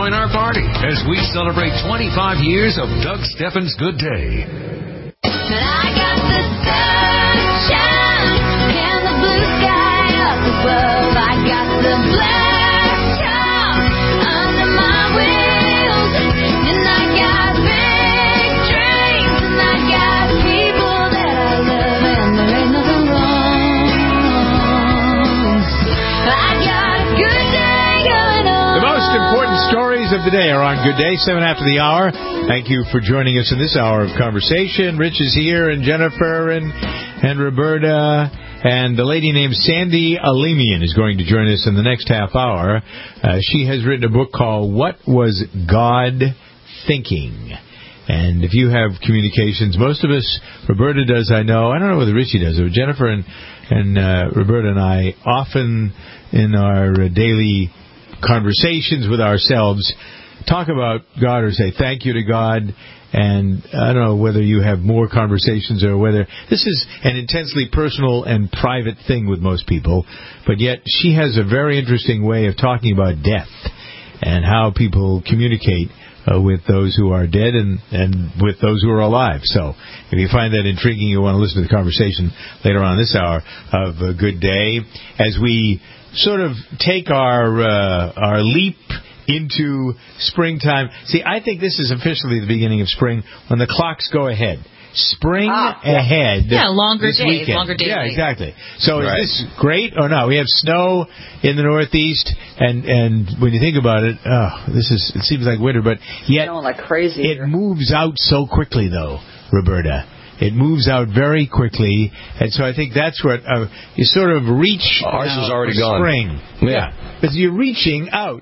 join our party as we celebrate 25 years of Doug Steffens' Good Day. I got the sunshine and the blue sky up above. I got the black top under my wheels, and I got big dreams, and I got people that I love, and there ain't nothing wrong. I got a good day going on. The most important stories of the day are on Good Day, 7 after the hour. Thank you for joining us in this hour of conversation. Rich is here, and Jennifer, and Roberta, and the lady named Sandy Alemian is going to join us in the next half hour. She has written a book called What Was God Thinking? And if you have communications, most of us, Roberta does, I know. I don't know whether Richie does, but Jennifer and Roberta and I often in our daily conversations with ourselves talk about God or say thank you to God. And I don't know whether you have more conversations or whether this is an intensely personal and private thing with most people, but yet she has a very interesting way of talking about death and how people communicate with those who are dead and with those who are alive. So if you find that intriguing, you want to listen to the conversation later on this hour of a Good Day as we sort of take our leap into springtime. See, I think this is officially the beginning of spring when the clocks go ahead. Spring ahead. Yeah, longer days, weekend. longer days. Yeah, exactly. So is this great or no? We have snow in the Northeast, and when you think about it, it seems like winter, but yet snowing like crazy. It moves out so quickly, though, Roberta. It moves out very quickly, and so I think that's what you sort of reach. Ours is already gone. Spring, yeah, because you're reaching out.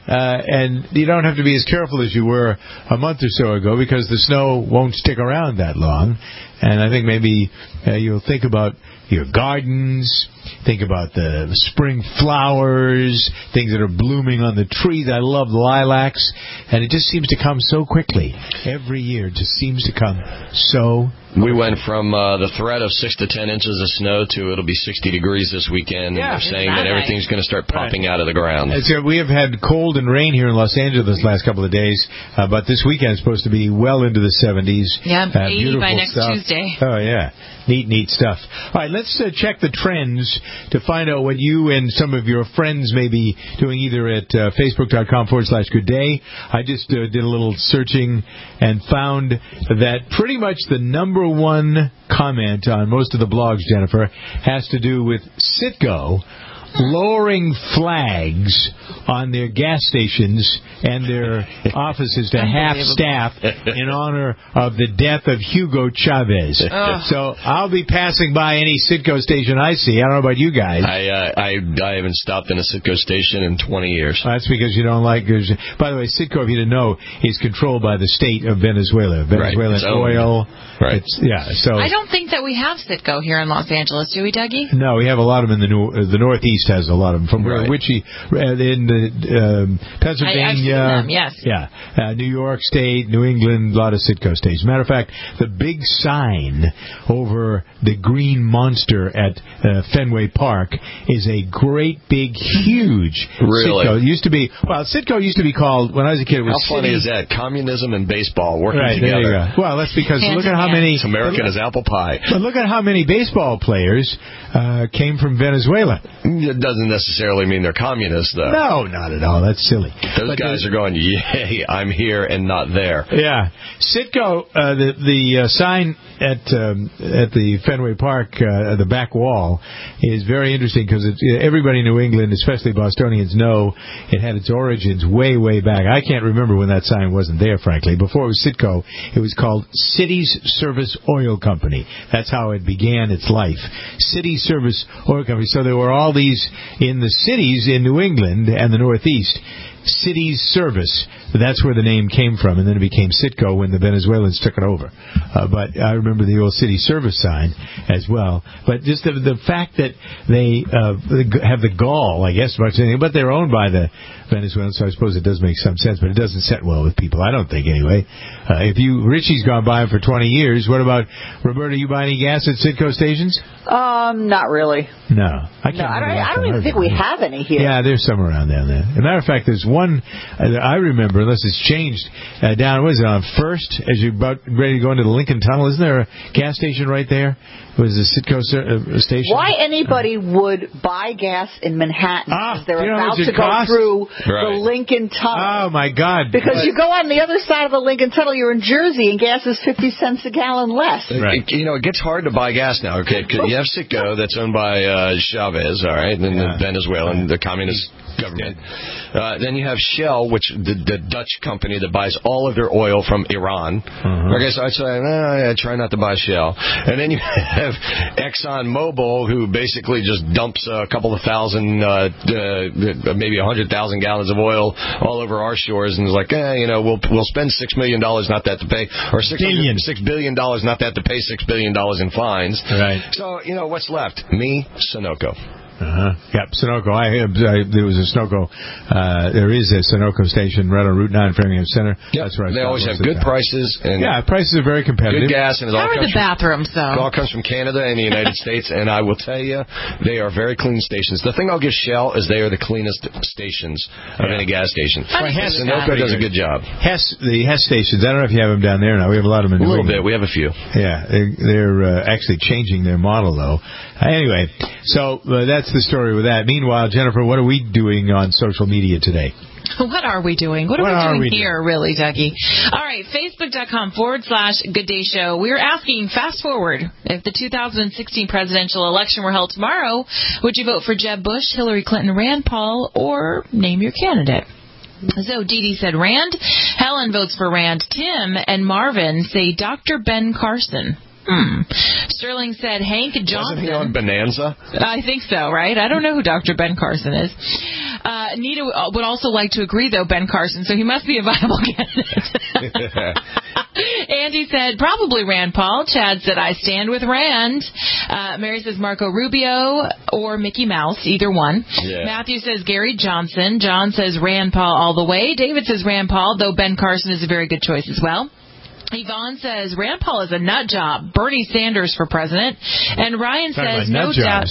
And you don't have to be as careful as you were a month or so ago because the snow won't stick around that long. And I think maybe you'll think about your gardens, think about the spring flowers, things that are blooming on the trees. I love lilacs, and it just seems to come so quickly. Every year it just seems to come so We went from the threat of 6 to 10 inches of snow to it'll be 60 degrees this weekend. Yeah, they're saying that everything's going to start popping out of the ground. So we have had cold and rain here in Los Angeles the last couple of days, but this weekend is supposed to be well into the 70s. Yeah, 80 by next stuff. Tuesday. Oh, yeah. Neat stuff. All right, let's check the trends to find out what you and some of your friends may be doing either at facebook.com/goodday. I just did a little searching and found that pretty much the number one comment on most of the blogs, Jennifer, has to do with Citgo lowering flags on their gas stations and their offices to half staff in honor of the death of Hugo Chavez. So I'll be passing by any Citgo station I see. I don't know about you guys. I haven't stopped in a Citgo station in 20 years. That's because you don't like... By the way, Citgo, if you didn't know, is controlled by the state of Venezuela. Venezuelan oil. Right. So I don't think that we have Citgo here in Los Angeles, do we, Dougie? No, we have a lot of them in the Northeast. Has a lot of them from Richie in Pennsylvania. I've seen them, yes. Yeah, New York State, New England, a lot of Citgo stations. Matter of fact, the big sign over the green monster at Fenway Park is a great, big, huge Really? Citgo. Citgo used to be called, when I was a kid, it was How funny is that? Communism and baseball working There together. you go. Well, that's because look at how many... It's American as apple pie. But look at how many baseball players came from Venezuela. It doesn't necessarily mean they're communists, though. No, not at all. That's silly. Those guys are going, yay, I'm here and not there. Yeah. Citgo, the sign at the Fenway Park, the back wall, is very interesting because everybody in New England, especially Bostonians, know it had its origins way, way back. I can't remember when that sign wasn't there, frankly. Before it was Citgo, it was called Cities Service Oil Company. That's how it began its life. City Service Oil Company. So there were all these in the cities in New England and the Northeast. Cities Service. That's where the name came from, and then it became Citgo when the Venezuelans took it over. But I remember the old City Service sign as well. But just the fact that they have the gall, I guess, much anything, but they're owned by the Venezuelans, so I suppose it does make some sense, but it doesn't set well with people, I don't think, anyway. Richie's gone by for 20 years. What about, Roberta, you buy any gas at Citgo stations? Not really. No. I don't even think we have any here. Yeah, there's some around down there. As a matter of fact, there's one I remember, unless it's changed, down, what is it, on First, as you're about ready to go into the Lincoln Tunnel? Isn't there a gas station right there? It was a Citgo station. Why anybody would buy gas in Manhattan is they're you know how about much to it go costs? through Right. the Lincoln Tunnel. Oh, my God. Because you go on the other side of the Lincoln Tunnel, you're in Jersey, and gas is 50 cents a gallon less. Right. It gets hard to buy gas now. Okay, 'cause you have Citgo that's owned by Chavez, all right, and the Venezuelan, the communist government. Then you have Shell, which the Dutch company that buys all of their oil from Iran. Okay, so I say, I try not to buy Shell. And then you have ExxonMobil, who basically just dumps a couple of thousand, maybe 100,000 gallons of oil all over our shores, and is like, we'll spend $6 million not that to pay, or $6 billion not that to pay $6 billion in fines. Right. So what's left? Me, Sunoco. Yep, Sunoco. There was a Sunoco. There is a Sunoco station right on Route 9 Framingham Center. Yep. That's right. They always have good prices. And prices are very competitive. good gas. And How are the bathrooms, It all though? comes from Canada and the United States, and I will tell you, they are very clean stations. The thing I'll give Shell is they are the cleanest stations of any gas station. Sunoco does a good job. The Hess stations, I don't know if you have them down there now. We have a lot of them in A little New bit. We have a few. Yeah, they're actually changing their model, though. Anyway, so that's the story with that. Meanwhile, Jennifer, what are we doing on social media today? What are we doing? What are we doing here, really, Dougie? All right, Facebook.com/Good Day Show. We're asking, fast forward, if the 2016 presidential election were held tomorrow, would you vote for Jeb Bush, Hillary Clinton, Rand Paul, or name your candidate? So Dee Dee said Rand. Helen votes for Rand. Tim and Marvin say Dr. Ben Carson. Sterling said Hank Johnson. Wasn't he on Bonanza? I think so, right? I don't know who Dr. Ben Carson is. Nita would also like to agree, though, Ben Carson, so he must be a viable candidate. Andy said probably Rand Paul. Chad said I stand with Rand. Mary says Marco Rubio or Mickey Mouse, either one. Yeah. Matthew says Gary Johnson. John says Rand Paul all the way. David says Rand Paul, though Ben Carson is a very good choice as well. Yvonne says Rand Paul is a nut job. Bernie Sanders for president. And Ryan says no doubt.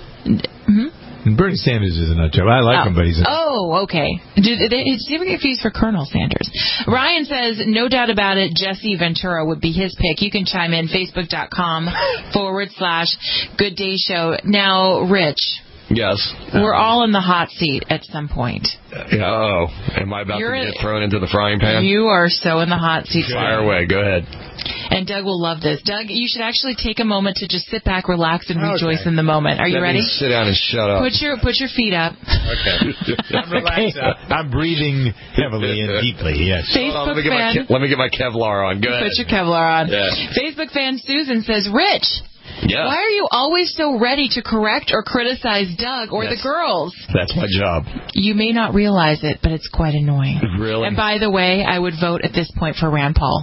Bernie Sanders is a nut job. I like him, but he's a... Oh, okay. Did you ever get confused for Colonel Sanders? Ryan says, no doubt about it, Jesse Ventura would be his pick. You can chime in, Facebook.com/Good Day Show. Now, Rich. Yes. We're all in the hot seat at some point. Oh, am I about to get thrown into the frying pan? You are so in the hot seat. Fire away. Go ahead. And Doug will love this. Doug, you should actually take a moment to just sit back, relax, and rejoice in the moment. Are you ready? Sit down and shut up. Put your feet up. Okay. I'm relaxed. I'm breathing heavily and deeply, yes. Facebook fan. Let me get my Kevlar on. Go ahead. Put your Kevlar on. Yeah. Facebook fan Susan says, Rich, yeah. why are you always so ready to correct or criticize Doug or the girls? That's my job. You may not realize it, but it's quite annoying. Really? And by the way, I would vote at this point for Rand Paul.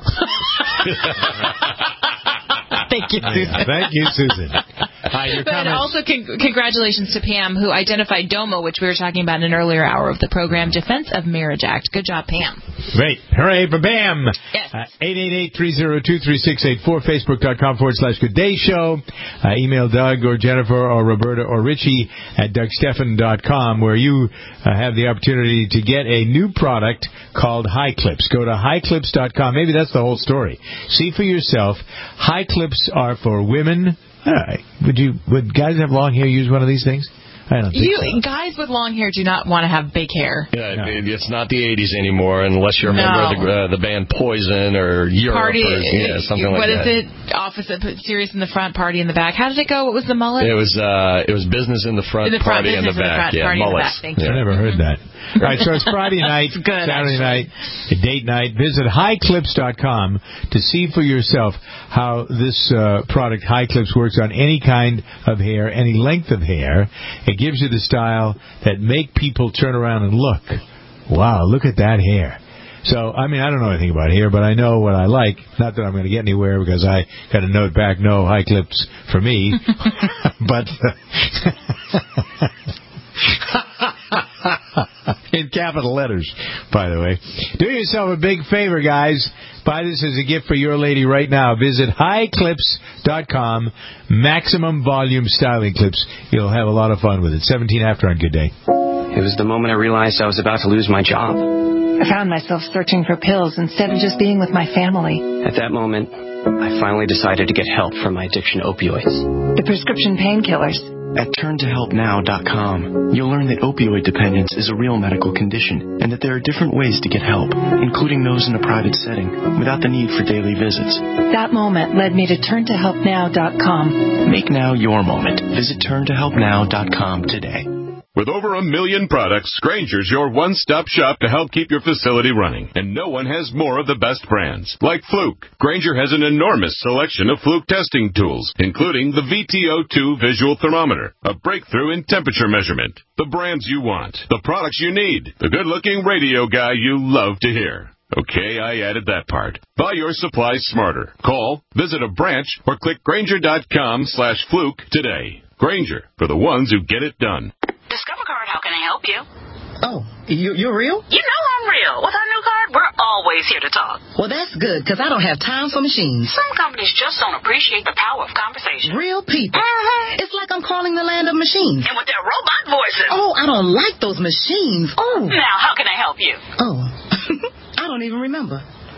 Thank you, Susan. Thank you, Susan. Your But also congratulations to Pam, who identified DOMA, which we were talking about in an earlier hour of the program, Defense of Marriage Act. Good job, Pam. Great. Hooray for Pam. Yes. 888-302-3684, Facebook.com/Good Day Show. Email Doug or Jennifer or Roberta or Richie at DougSteffen.com, where you have the opportunity to get a new product called High Clips. Go to highclips.com. Maybe that's the whole story. See for yourself. High Clips are for women. Would guys have long hair use one of these things? I don't think so. Guys with long hair do not want to have big hair. Yeah, no. It's not the 80s anymore unless you're a member of the band Poison or Europe Party, or something like that. What is it? Opposite, serious in the front, party in the back. How did it go? What was the mullet? It was business in the front, party in the back. Party in the back. Thank you. I never heard that. All right, so it's Friday night, Saturday night, date night. Visit highclips.com to see for yourself how this product, High Clips, works on any kind of hair, any length of hair. It gives you the style that make people turn around and look. Wow, look at that hair. So, I mean, I don't know anything about hair, but I know what I like. Not that I'm going to get anywhere because I got a note back, no High Clips for me. But... in capital letters, by the way. Do yourself a big favor, guys. Buy this as a gift for your lady right now. Visit highclips.com. Maximum volume styling clips. You'll have a lot of fun with it. 17 after on Good Day. It was the moment I realized I was about to lose my job. I found myself searching for pills instead of just being with my family. At that moment, I finally decided to get help from my addiction to opioids. The prescription painkillers. At turntohelpnow.com, you'll learn that opioid dependence is a real medical condition and that there are different ways to get help, including those in a private setting, without the need for daily visits. That moment led me to turntohelpnow.com. Make now your moment. Visit turntohelpnow.com today. With over 1 million products, Grainger's your one-stop shop to help keep your facility running. And no one has more of the best brands. Like Fluke. Grainger has an enormous selection of Fluke testing tools, including the VTO2 visual thermometer, a breakthrough in temperature measurement. The brands you want, the products you need, the good-looking radio guy you love to hear. Okay, I added that part. Buy your supplies smarter. Call, visit a branch, or click Grainger.com/Fluke today. Grainger, for the ones who get it done. Discover Card, how can I help you? Oh, you're real? You know I'm real. With our new card, we're always here to talk. Well, that's good, because I don't have time for machines. Some companies just don't appreciate the power of conversation. Real people. It's like I'm calling the land of machines. And with their robot voices. Oh, I don't like those machines. Oh. Now, how can I help you? Oh, I don't even remember.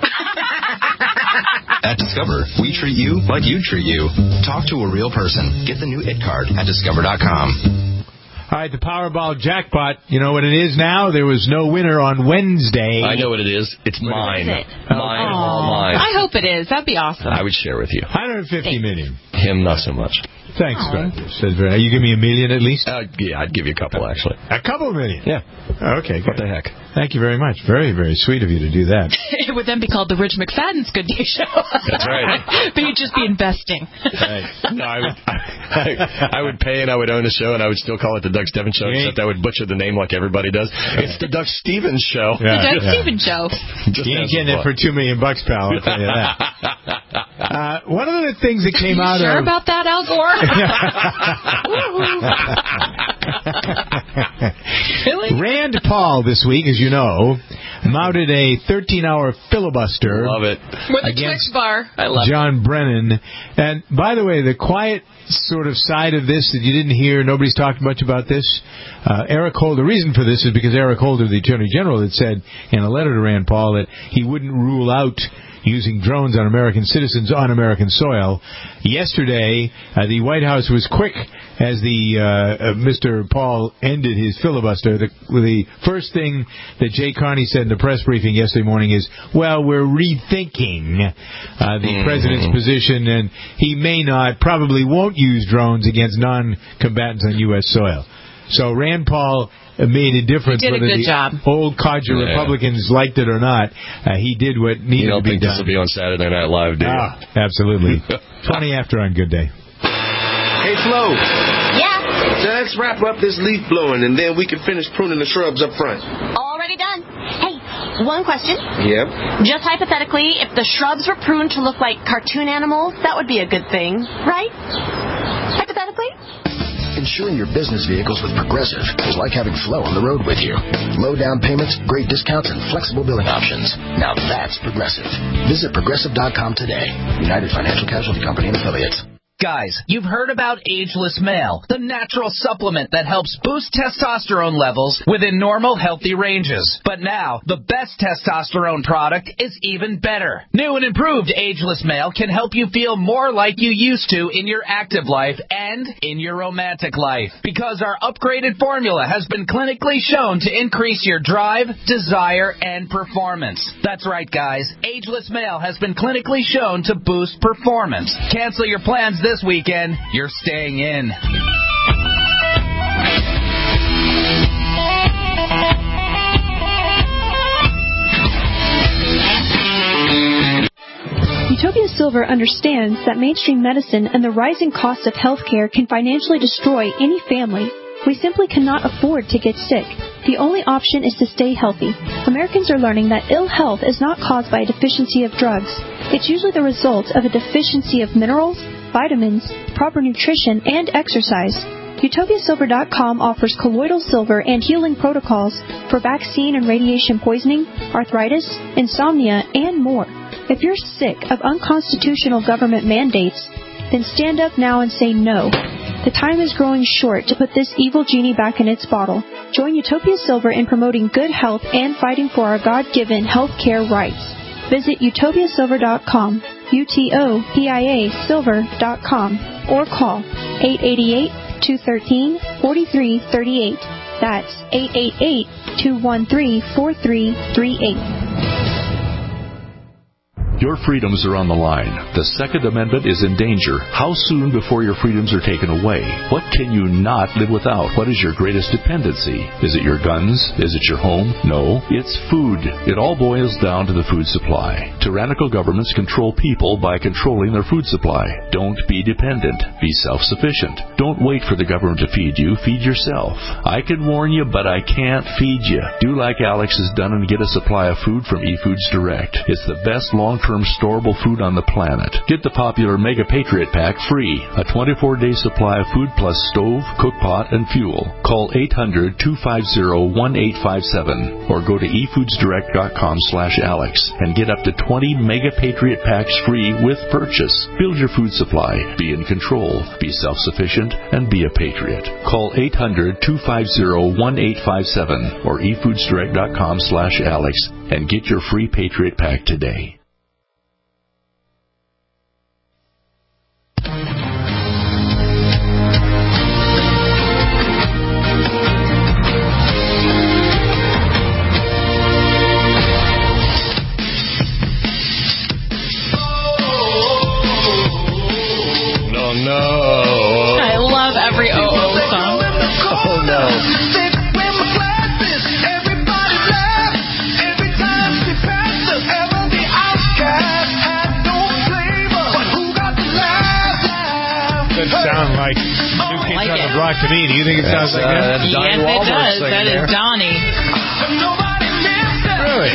At Discover, we treat you like you treat you. Talk to a real person. Get the new IT card at Discover.com. All right, the Powerball jackpot. You know what it is now? There was no winner on Wednesday. I know what it is. It's mine. Is it? Mine, all mine. I hope it is. That'd be awesome. I would share with you. 150 million. Him, not so much. Thanks, Brad. You give me $1 million at least? Yeah, I'd give you a couple, actually. A couple of million? Yeah. Okay, good. What the heck? Thank you very much. Very, very sweet of you to do that. It would then be called the Rich McFadden's Good Day Show. That's right. But you'd just be investing. Right. No, I would pay and I would own a show and I would still call it the Doug Stevens Show, except I would butcher the name like everybody does. It's the Doug Stevens Show. Yeah, the Doug Stevens Show. You ain't getting it for $2 million, pal. I'll tell you that. One of the things that came out sure of... about that, Al Gore? Really? Rand Paul this week, as you know, mounted a 13-hour filibuster. Love it. With a Twix bar. I love John Brennan. And by the way, the quiet sort of side of this that you didn't hear, nobody's talked much about this. Eric Holder, the reason for this is because Eric Holder, the Attorney General, had said in a letter to Rand Paul that he wouldn't rule out using drones on American citizens on American soil. Yesterday, the White House was quick as Mr. Paul ended his filibuster. The first thing that Jay Carney said in the press briefing yesterday morning is, well, we're rethinking the president's position, and he probably won't use drones against non-combatants on U.S. soil. So Rand Paul made a difference. He did a whether good the job. old codger Republicans liked it or not. He did what needed to be done. You don't think this will be on Saturday Night Live, do you? Absolutely. 20 after on Good Day. Hey, Flo. Yeah? So let's wrap up this leaf blowing, and then we can finish pruning the shrubs up front. Already done. Hey, one question. Yep. Just hypothetically, if the shrubs were pruned to look like cartoon animals, that would be a good thing, right? Hypothetically? Insuring your business vehicles with Progressive is like having Flo on the road with you. Low down payments, great discounts, and flexible billing options. Now that's Progressive. Visit Progressive.com today. United Financial Casualty Company and Affiliates. Guys, you've heard about Ageless Male, the natural supplement that helps boost testosterone levels within normal, healthy ranges. But now, the best testosterone product is even better. New and improved Ageless Male can help you feel more like you used to in your active life and in your romantic life. Because our upgraded formula has been clinically shown to increase your drive, desire, and performance. That's right, guys. Ageless Male has been clinically shown to boost performance. Cancel your plans this weekend. You're staying in. Utopia Silver understands that mainstream medicine and the rising cost of healthcare can financially destroy any family. We simply cannot afford to get sick. The only option is to stay healthy. Americans are learning that ill health is not caused by a deficiency of drugs. It's usually the result of a deficiency of minerals, vitamins, proper nutrition, and exercise. UtopiaSilver.com offers colloidal silver and healing protocols for vaccine and radiation poisoning, arthritis, insomnia, and more. If you're sick of unconstitutional government mandates, then stand up now and say no. The time is growing short to put this evil genie back in its bottle. Join Utopia Silver in promoting good health and fighting for our God-given health care rights. Visit utopiasilver.com, UTOPIA silver.com, or call 888-213-4338. That's 888-213-4338. Your freedoms are on the line. The Second Amendment is in danger. How soon before your freedoms are taken away? What can you not live without? What is your greatest dependency? Is it your guns? Is it your home? No, it's food. It all boils down to the food supply. Tyrannical governments control people by controlling their food supply. Don't be dependent. Be self-sufficient. Don't wait for the government to feed you. Feed yourself. I can warn you, but I can't feed you. Do like Alex has done and get a supply of food from eFoods Direct. It's the best long-term storable food on the planet. Get the popular Mega Patriot Pack free. A 24-day supply of food plus stove, cookpot, and fuel. Call 800-250-1857 or go to efoodsdirect.com/Alex and get up to 20 Mega Patriot Packs free with purchase. Build your food supply. Be in control. Be self-sufficient and be a patriot. Call 800-250-1857 or efoodsdirect.com/Alex and get your free Patriot Pack today. I love every OO song. Oh, no. Doesn't sound like New Kids on the Block to me. Do you think it sounds like that? Yes, it does. That is Donnie. Really?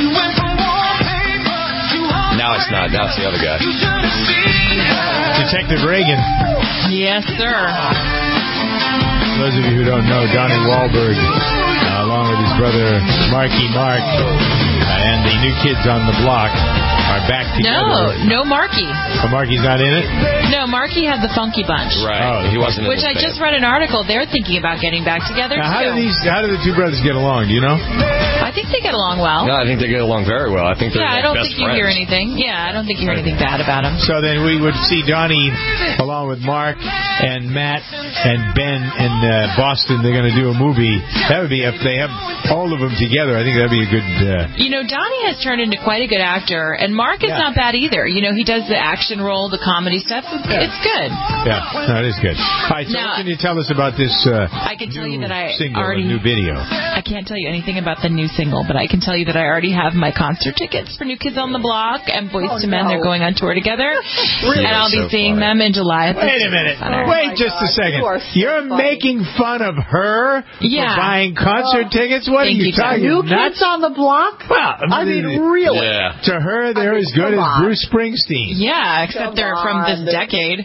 Now it's not. Now it's the other guy. Detective Reagan. Yes, sir. Those of you who don't know, Donnie Wahlberg, along with his brother Marky Mark, and the New Kids on the Block are back together. No Marky. Oh, Marky's not in it? No, Marky had the Funky Bunch. Right. Oh, he wasn't in Which I just read an article. They're thinking about getting back together, now, too. How do the two brothers get along? Do you know? I think they get along well. No, I think they get along very well. I think they're I don't best think you friends. hear anything. Yeah, I don't think you hear anything bad about them. So then we would see Donnie along with Mark and Matt and Ben in Boston. They're going to do a movie. That would be, if they have all of them together, I think that would be a good... Donnie has turned into quite a good actor, and Mark is not bad either. He does the action role, the comedy stuff. It's good. Yeah, no, it is good. All right, so what can you tell us about this I can tell you that I single, already, new video? I can't tell you anything about the new single, but I can tell you that I already have my concert tickets for New Kids on the Block and Boyz II Men. They're going on tour together. Really? And I'll be seeing them in July. Wait a minute. Wait just a second. You're making fun of her for buying concert tickets? What are you talking about? New Kids on the Block? Well, I mean, really? Yeah. To her, they're as good as Bruce Springsteen. Yeah, except they're from this decade.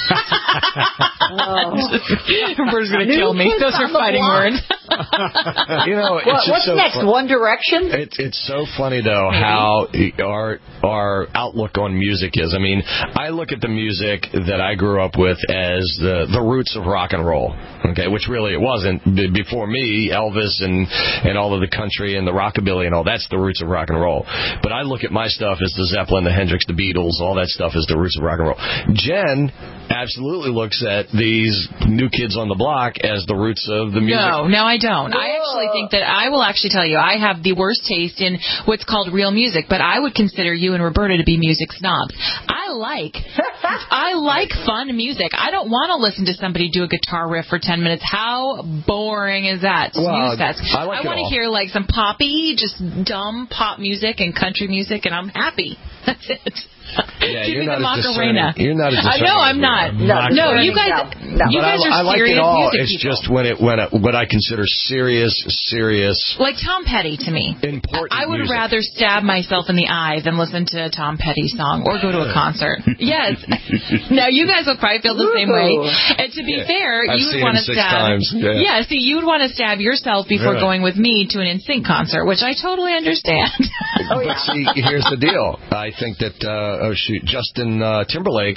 Bruce's going to kill me. Those are fighting words. What's next? One Direction? It's so funny, though, how our outlook on music is. I mean, I look at the music that I grew up with as the roots of rock and roll, okay, which really it wasn't. Before me, Elvis and all of the country and the rockabilly and all, that's the roots of rock and roll. But I look at my stuff as the Zeppelin, the Hendrix, the Beatles, all that stuff is the roots of rock and roll. Jen absolutely looks at these New Kids on the Block as the roots of the music. No, I don't. I actually think that I will actually tell you I have the worst taste in what's called real music, but I would consider you and Roberta to be music snobs. I like fun music. I don't want to listen to somebody do a guitar riff for 10 minutes. How boring is that? I want to hear like some poppy, just dumb pop music and country music, and I'm happy. That's it. Yeah, Give you're me not the as Macarena. You're not as No, I'm not. No, you guys are I like serious it all. music It's people. just what I consider serious. Like Tom Petty to me. Important I would music. rather stab myself in the eye than listen to a Tom Petty song or go to a concert. Yes. Now you guys will probably feel the same way. And to be fair, I've you would seen want to him 6 stab. times. Yeah. See, you would want to stab yourself before going with me to an NSYNC concert, which I totally understand. But see, here's the deal. I think that Justin Timberlake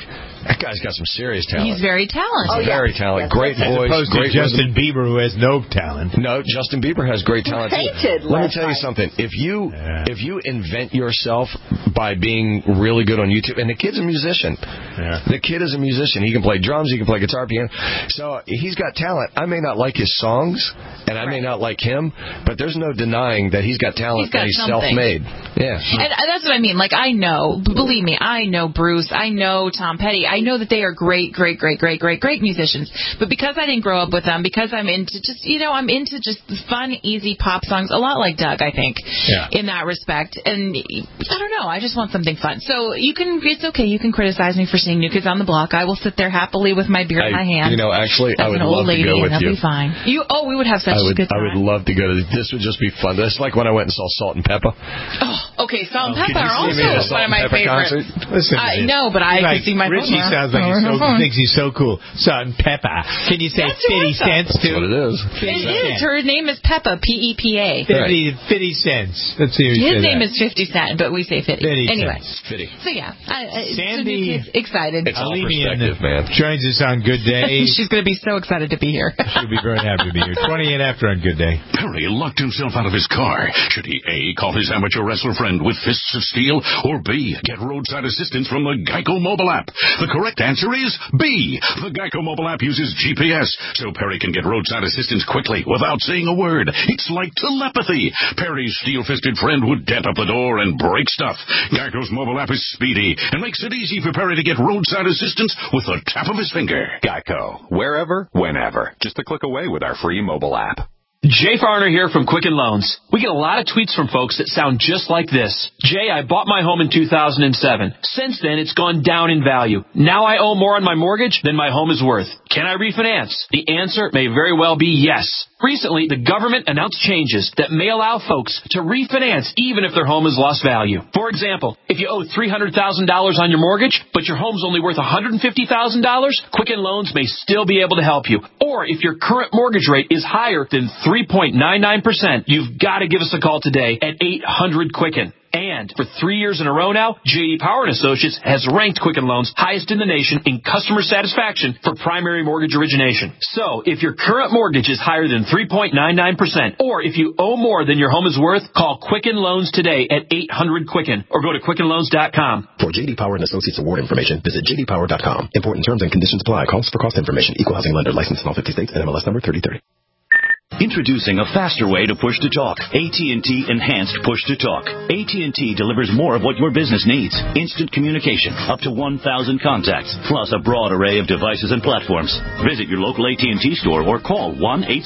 That guy's got some serious talent. He's very talented. Very talented. Great voice. As opposed to Justin Bieber, who has no talent. No, Justin Bieber has great talent too. Let me tell you something. If you invent yourself by being really good on YouTube, and the kid's a musician. Yeah. The kid is a musician. He can play drums. He can play guitar, piano. So he's got talent. I may not like his songs, and I may not like him, but there's no denying that he's got talent. That he's self-made. Yeah. And that's what I mean. Like, I know, believe me, I know Bruce. I know Tom Petty. I know that they are great musicians. But because I didn't grow up with them, because I'm into I'm into just fun, easy pop songs, a lot like Doug, I think, in that respect. And I don't know, I just want something fun. So it's okay, you can criticize me for seeing New Kids on the Block. I will sit there happily with my beer in my hand. Actually, I would love to go with you. That'll be fine. We would have such a good time. I would love to go to this. Would just be fun. That's like when I went and saw Salt and Pepper. Oh, okay, Salt and Pepper are also one of my favorites. Listen, I know, but I can see my phone. Richie sounds like he thinks he's so cool. Salt and Pepper. Can you say 50 cents too? That's what it is. It is. Her name is Peppa, P-E-P-A. 50 cents. Let's see. His name is 50 Cent, but we say 50. Anyway. 50. So yeah, Sandy, excited. It's all perspective, man. Joins us on Good Day. She's going to be so excited to be here. She'll be very happy to be here. 28 after on Good Day. Perry locked himself out of his car. Should he A, call his amateur wrestler friend with fists of steel, or B, get roadside assistance from the Geico mobile app? The correct answer is B. The Geico mobile app uses GPS, so Perry can get roadside assistance quickly without saying a word. It's like telepathy. Perry's steel-fisted friend would dent up the door and break stuff. Geico's mobile app is speedy and makes it easy for Perry to get roadside assistance with a tap of his finger. Geico. Wherever, whenever. Just a click away with our free mobile app. Jay Farner here from Quicken Loans. We get a lot of tweets from folks that sound just like this. Jay, I bought my home in 2007. Since then, it's gone down in value. Now I owe more on my mortgage than my home is worth. Can I refinance? The answer may very well be yes. Recently, the government announced changes that may allow folks to refinance even if their home has lost value. For example, if you owe $300,000 on your mortgage, but your home's only worth $150,000, Quicken Loans may still be able to help you. Or if your current mortgage rate is higher than 3.99%, you've got to give us a call today at 800-QUICKEN. And for 3 years in a row now, J.D. Power & Associates has ranked Quicken Loans highest in the nation in customer satisfaction for primary mortgage origination. So, if your current mortgage is higher than 3.99%, or if you owe more than your home is worth, call Quicken Loans today at 800-QUICKEN or go to QuickenLoans.com. For J.D. Power & Associates award information, visit jdpower.com. Important terms and conditions apply. Calls for cost information. Equal housing lender. Licensed in all 50 states. And MLS number 3030. Introducing a faster way to push to talk. AT&T Enhanced Push to Talk. AT&T delivers more of what your business needs. Instant communication, up to 1,000 contacts, plus a broad array of devices and platforms. Visit your local AT&T store or call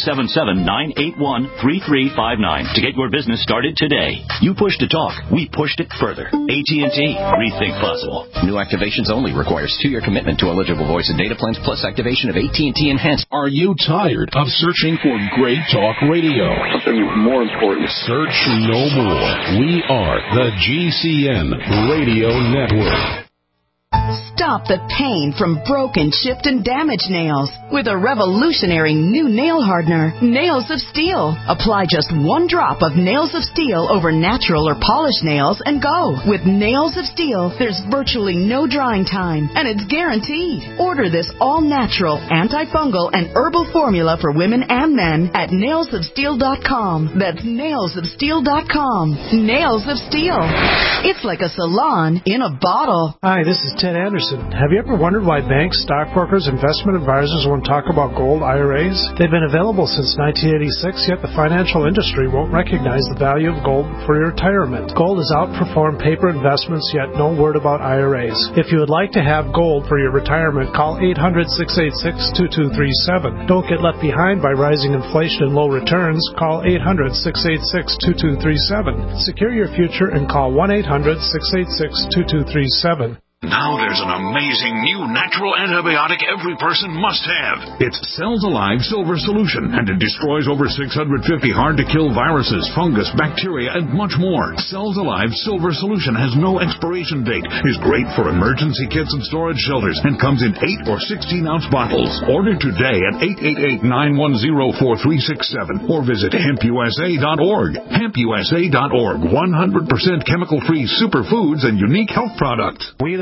1-877-981-3359 to get your business started today. You push to talk. We pushed it further. AT&T. Rethink possible. New activations only requires 2-year commitment to eligible voice and data plans plus activation of AT&T Enhanced. Are you tired of searching for great talk radio? Something more important. Search no more. We are the GCN Radio Network. Stop the pain from broken, chipped, and damaged nails with a revolutionary new nail hardener, Nails of Steel. Apply just 1 drop of Nails of Steel over natural or polished nails and go. With Nails of Steel, there's virtually no drying time, and it's guaranteed. Order this all-natural, antifungal, and herbal formula for women and men at nailsofsteel.com. That's nailsofsteel.com. Nails of Steel. It's like a salon in a bottle. Hi, this is Ted Anderson. Have you ever wondered why banks, stockbrokers, investment advisors won't talk about gold IRAs? They've been available since 1986, yet the financial industry won't recognize the value of gold for your retirement. Gold has outperformed paper investments, yet no word about IRAs. If you would like to have gold for your retirement, call 800-686-2237. Don't get left behind by rising inflation and low returns. Call 800-686-2237. Secure your future and call 1-800-686-2237. Now there's an amazing new natural antibiotic every person must have. It's Cells Alive Silver Solution, and it destroys over 650 hard-to-kill viruses, fungus, bacteria, and much more. Cells Alive Silver Solution has no expiration date, is great for emergency kits and storage shelters, and comes in 8 or 16-ounce bottles. Order today at 888-910-4367 or visit hempusa.org. Hempusa.org, 100% chemical-free superfoods and unique health products. We, the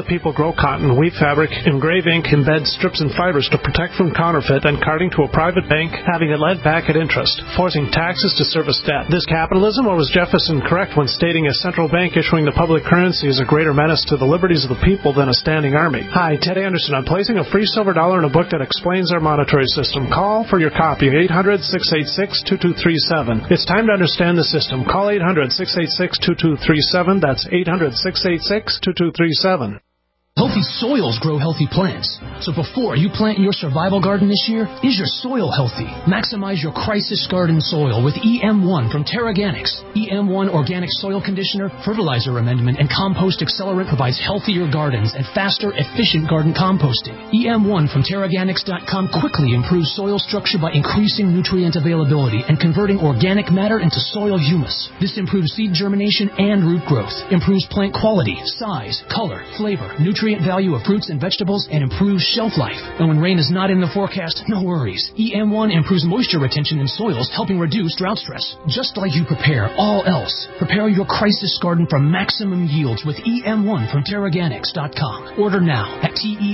that people grow cotton, weave fabric, engrave ink, embed strips and fibers to protect from counterfeit, then carting to a private bank, having it lent back at interest, forcing taxes to service debt. This capitalism, or was Jefferson correct when stating a central bank issuing the public currency is a greater menace to the liberties of the people than a standing army? Hi, Ted Anderson. I'm placing a free silver dollar in a book that explains our monetary system. Call for your copy, 800-686-2237. It's time to understand the system. Call 800-686-2237. That's 800-686-2237. Healthy soils grow healthy plants. So before you plant your survival garden this year, is your soil healthy? Maximize your crisis garden soil with EM1 from Terraganics. EM1 Organic Soil Conditioner, Fertilizer Amendment, and Compost Accelerant provides healthier gardens and faster, efficient garden composting. EM1 from Terraganics.com quickly improves soil structure by increasing nutrient availability and converting organic matter into soil humus. This improves seed germination and root growth, improves plant quality, size, color, flavor, nutrient value of fruits and vegetables, and improves shelf life. And when rain is not in the forecast, no worries. EM1 improves moisture retention in soils, helping reduce drought stress. Just like you prepare all else, prepare your crisis garden for maximum yields with EM1 from Terraganics.com. Order now at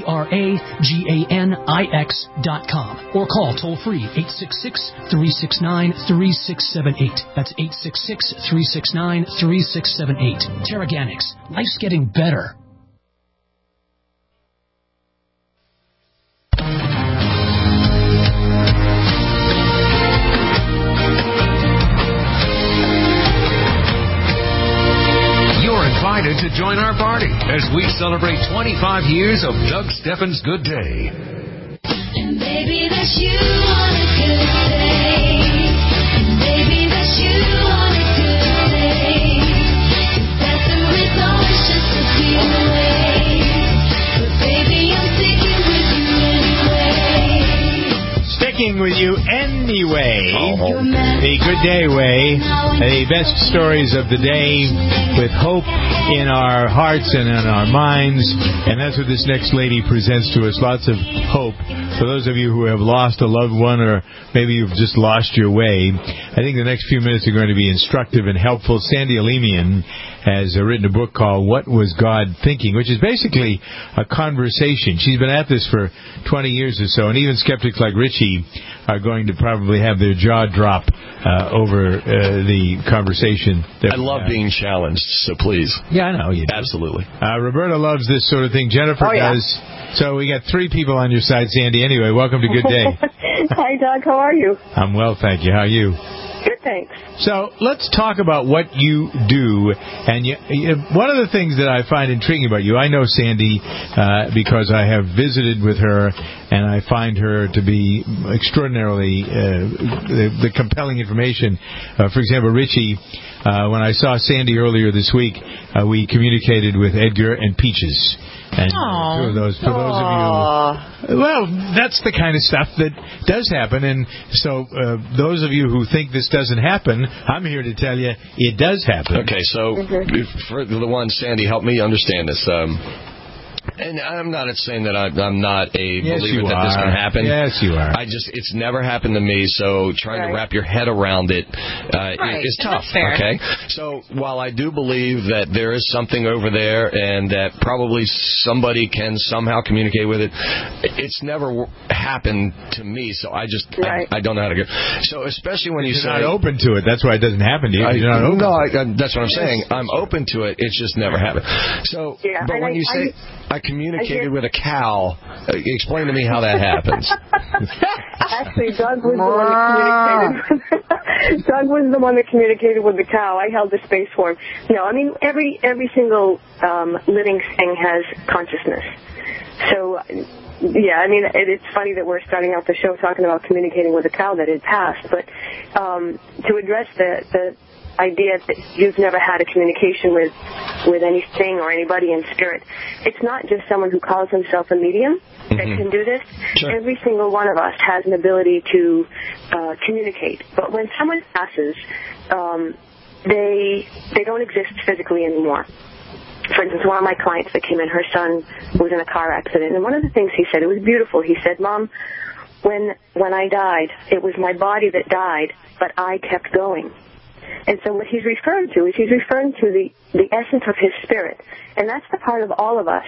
TERAGANIX.com or call toll-free 866-369-3678. That's 866-369-3678. Terraganics. Life's getting better. To join our party as we celebrate 25 years of Doug Steffens' Good Day. And baby, that's you on a good day. And baby, that's you on a good day. That's the result, it's just a feel away. But baby, I'm sticking with you anyway. Sticking with you anyway. The Good Day Way. The best stories of the day with hope in our hearts and in our minds. And that's what this next lady presents to us. Lots of hope. For those of you who have lost a loved one or maybe you've just lost your way, I think the next few minutes are going to be instructive and helpful. Sandy Alemian has written a book called What Was God Thinking?, which is basically a conversation. She's been at this for 20 years or so, and even skeptics like Richie are going to probably have their jaw drop over the conversation. I love being challenged, so please. Yeah, I know you do. Absolutely. Roberta loves this sort of thing. Jennifer does. So we got three people on your side, Sandy. Anyway, welcome to Good Day. Hi, Doug. How are you? I'm well, thank you. How are you? Good, thanks. So let's talk about what you do. And one of the things that I find intriguing about you, I know Sandy because I have visited with her, and I find her to be extraordinarily the compelling information. For example, Richie, when I saw Sandy earlier this week, we communicated with Edgar and Peaches. And two of those, for those of you, well, that's the kind of stuff that does happen. And so those of you who think this doesn't happen, I'm here to tell you it does happen. Okay, so for the one, Sandy, help me understand this. And I'm not saying that I'm not a believer that this can happen. Yes, you are. It's never happened to me, so trying to wrap your head around it is tough. Okay? So while I do believe that there is something over there and that probably somebody can somehow communicate with it, it's never happened to me, so I don't know how to go. So especially when you're not open to it, that's why it doesn't happen to you. You're not open. That's what I'm saying. I'm open to it, it's just never happened. So, but when you say I communicated with a cow, explain to me how that happens. Actually, Doug was the one that communicated with the cow. I held the space for him. No, I mean, every single living thing has consciousness. So, yeah, I mean, it's funny that we're starting out the show talking about communicating with a cow that had passed, but to address the idea that you've never had a communication with anything or anybody in spirit. It's not just someone who calls himself a medium that can do this. Sure. Every single one of us has an ability to communicate. But when someone passes, they don't exist physically anymore. For instance, one of my clients that came in, her son was in a car accident, and one of the things he said, it was beautiful. He said, "Mom, when I died, it was my body that died, but I kept going." And so what he's referring to is he's referring to the essence of his spirit. And that's the part of all of us,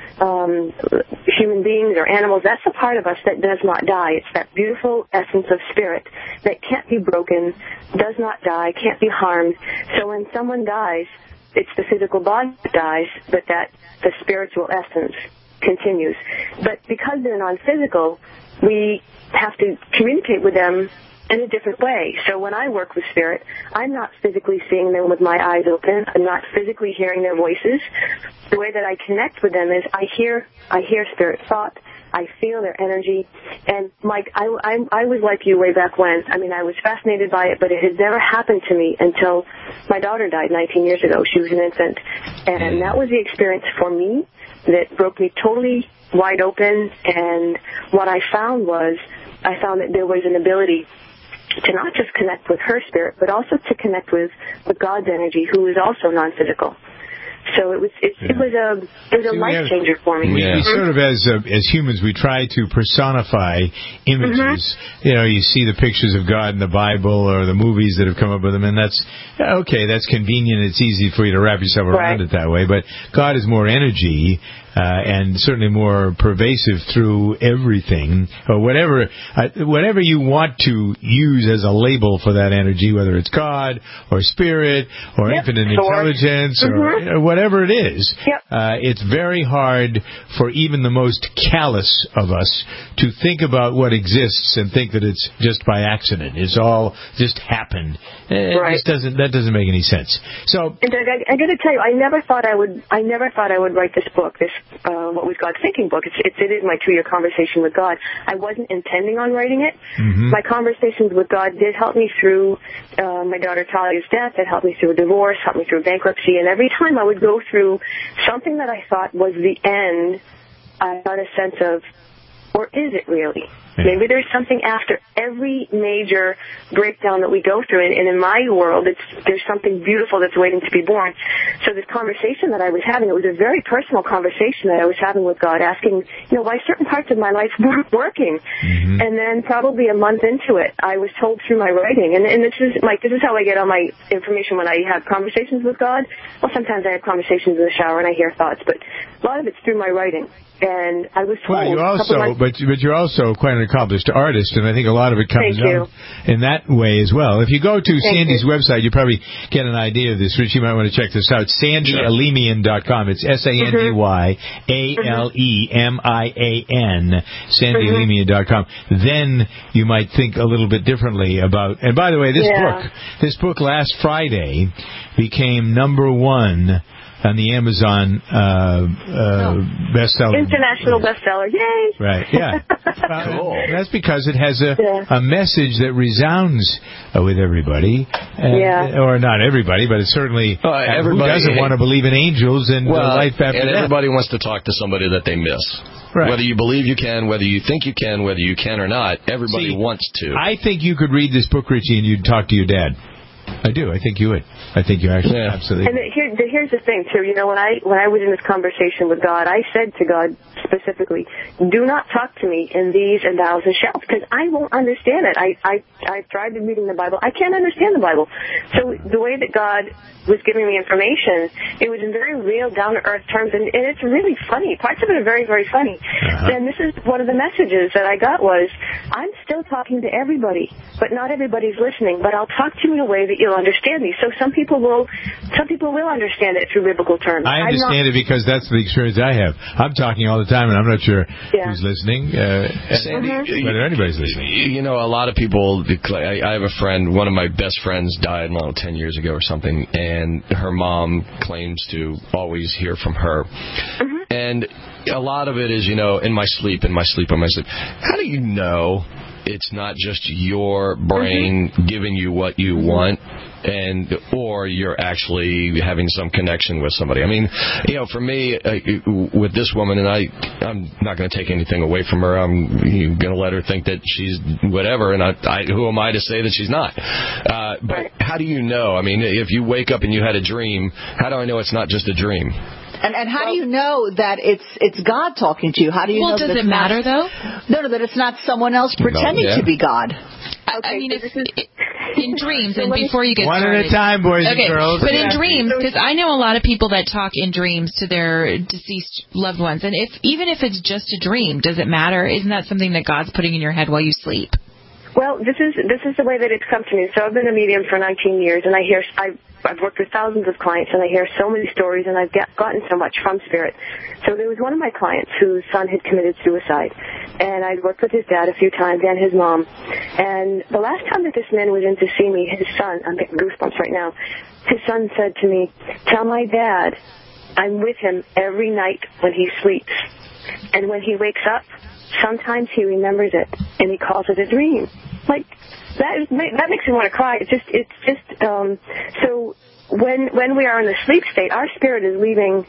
human beings or animals, that's the part of us that does not die. It's that beautiful essence of spirit that can't be broken, does not die, can't be harmed. So when someone dies, it's the physical body that dies, but that the spiritual essence continues. But because they're non-physical, we have to communicate with them in a different way. So when I work with spirit, I'm not physically seeing them with my eyes open. I'm not physically hearing their voices. The way that I connect with them is I hear spirit thought. I feel their energy. And Mike, I was like you way back when. I mean, I was fascinated by it, but it had never happened to me until my daughter died 19 years ago. She was an infant. And that was the experience for me that broke me totally wide open. And what I found that there was an ability to not just connect with her spirit, but also to connect with God's energy, who is also non-physical. So it was a life changer for me. We sort of, as humans, we try to personify images. You know, you see the pictures of God in the Bible or the movies that have come up with them, and that's okay. That's convenient. It's easy for you to wrap yourself around it that way. But God is more energy. And certainly more pervasive through everything, or whatever you want to use as a label for that energy, whether it's God or spirit or infinite intelligence or whatever it is. It's very hard for even the most callous of us to think about what exists and think that it's just by accident. It's all just happened. That doesn't make any sense. So, and I got to tell you, I never thought I would write this book. What was God's Thinking book. It is my 2-year conversation with God. I wasn't intending on writing it. My conversations with God did help me through my daughter Talia's death. It helped me through a divorce, helped me through bankruptcy. And every time I would go through something that I thought was the end, I got a sense of, or is it really? Maybe there's something after every major breakdown that we go through. And in my world, there's something beautiful that's waiting to be born. So this conversation that I was having, it was a very personal conversation that I was having with God, asking, why certain parts of my life weren't working. And then probably a month into it, I was told through my writing, and this is how I get all my information when I have conversations with God. Well, sometimes I have conversations in the shower and I hear thoughts, but a lot of it's through my writing. And I was told. Well, but you're also quite an accomplished artist, and I think a lot of it comes out in that way as well. If you go to Sandy's website, you probably get an idea of this. Rich, you might want to check this out. SandyAlemian.com. It's SandyAlemian. SandyAlemian.com. Then you might think a little bit differently about. And by the way, this book last Friday became #1 on the Amazon bestseller. International bestseller. Yay! Right, yeah. Cool. That's because it has a message that resounds with everybody. Or not everybody, but it's certainly everybody who doesn't want to believe in angels and life after death. And everybody wants to talk to somebody that they miss. Right. Whether you believe you can, whether you think you can, whether you can or not, everybody wants to. I think you could read this book, Richie, and you'd talk to your dad. I do. I think you would. I think you actually absolutely. And here's the thing too. When I was in this conversation with God, I said to God specifically, "Do not talk to me in these and thous and shalls, because I won't understand it. I've tried reading the Bible. I can't understand the Bible." So the way that God was giving me information, it was in very real, down to earth terms, and it's really funny. Parts of it are very, very funny. And this is one of the messages that I got was, I'm still talking to everybody, but not everybody's listening. But I'll talk to you in a way that you'll understand me. So some people will understand it through biblical terms. I understand it because that's the experience I have. I'm talking all the time, and I'm not sure who's listening, Sandy, whether anybody's listening. A lot of people. I have a friend. One of my best friends died 10 years ago or something, and her mom claims to always hear from her. And a lot of it is, in my sleep. How do you know it's not just your brain giving you what you want, or you're actually having some connection with somebody? I mean, for me, with this woman, and I'm not going to take anything away from her. I'm going to let her think that she's whatever, and who am I to say that she's not? But how do you know? I mean, if you wake up and you had a dream, how do I know it's not just a dream? And how do you know that it's God talking to you? How do you know does that it matter, though? No, that it's not someone else pretending to be God. I mean, In dreams, and before you get one started. at a time, boys and girls. But in dreams, because I know a lot of people that talk in dreams to their deceased loved ones, and even if it's just a dream, does it matter? Isn't that something that God's putting in your head while you sleep? Well, this is the way that it's come to me. So I've been a medium for 19 years, and I've worked with thousands of clients, and I hear so many stories, and I've gotten so much from Spirit. So there was one of my clients whose son had committed suicide, and I'd worked with his dad a few times and his mom. And the last time that this man was in to see me, his son, I'm getting goosebumps right now, his son said to me, "Tell my dad I'm with him every night when he sleeps. And when he wakes up, sometimes he remembers it, and he calls it a dream." Like, that makes me want to cry. So when we are in the sleep state, our spirit is leaving